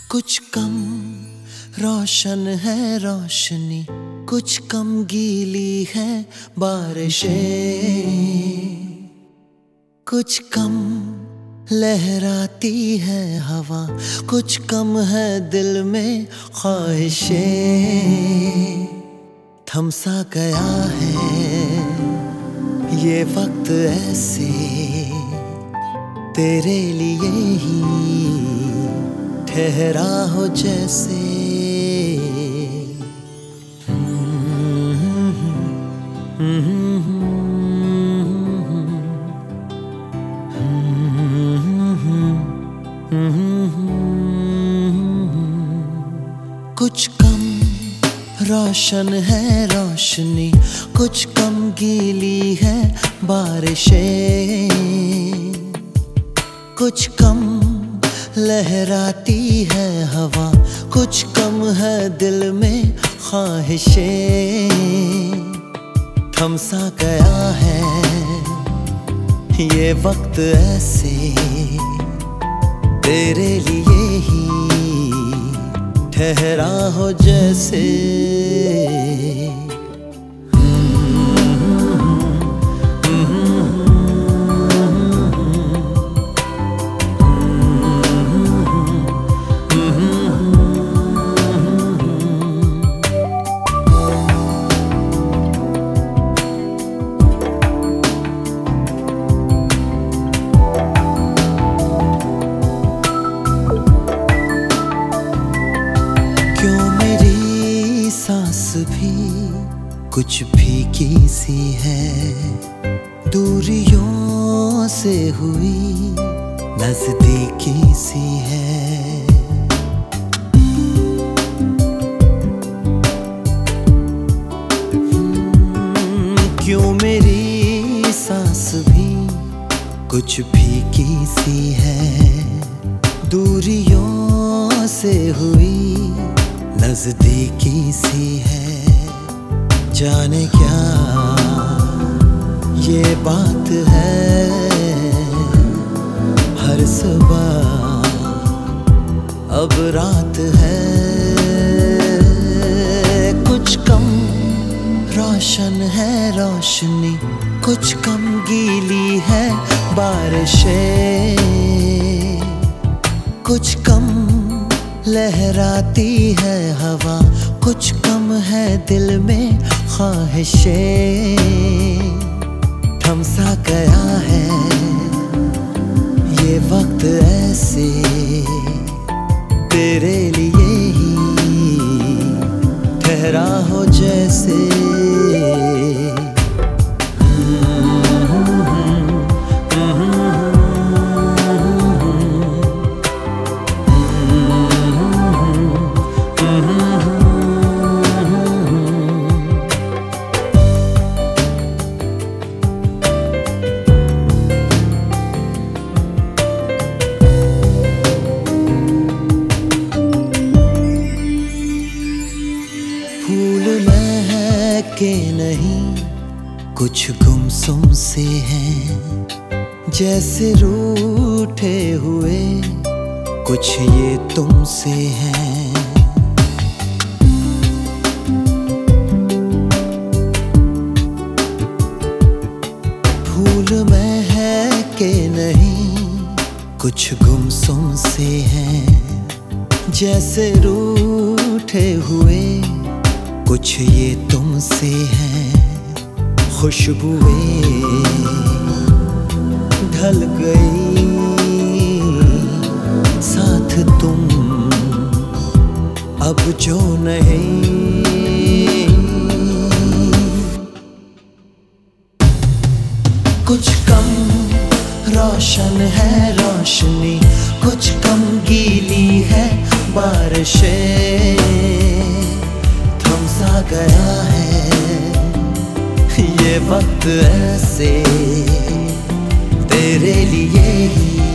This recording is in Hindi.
कुछ कम रोशन है रोशनी, कुछ कम गीली है बारिशें, कुछ कम लहराती है हवा, कुछ कम है दिल में ख्वाहिशें। थमसा गया है ये वक्त ऐसे, तेरे लिए ही ठहरा हो जैसे। कुछ कम रोशन है रोशनी, कुछ कम गीली है बारिशें, कुछ कम लहराती है हवा, कुछ कम है दिल में ख्वाहिशें। थमसा गया है ये वक्त ऐसे, तेरे लिए ही ठहरा हो जैसे। सांस भी कुछ फीकी सी है, दूरियों से हुई नजदीकी सी है। क्यों मेरी सांस भी कुछ फीकी सी है, दूरियों से हुई नजदीकी सी है। जाने क्या ये बात है, हर सुबह अब रात है। कुछ कम रोशन है रोशनी, कुछ कम गीली है बारिशें, कुछ कम लहराती है हवा, कुछ कम है दिल में ख्वाहिशें। थमसा गया है ये वक्त ऐसे, तेरे लिए ही ठहरा हो जैसे। फूल महके नहीं, कुछ गुमसुम से हैं, जैसे रूठे हुए कुछ ये तुमसे हैं। फूल महके नहीं, कुछ गुमसुम से हैं, जैसे रूठे हुए कुछ ये तुमसे हैं। खुशबुएं ढल गई, साथ तुम अब जो नहीं। कुछ कम रोशन है रोशनी, कुछ कम गीली है बारिशें। थमसा गया है ये वक्त ऐसे, तेरे लिए ही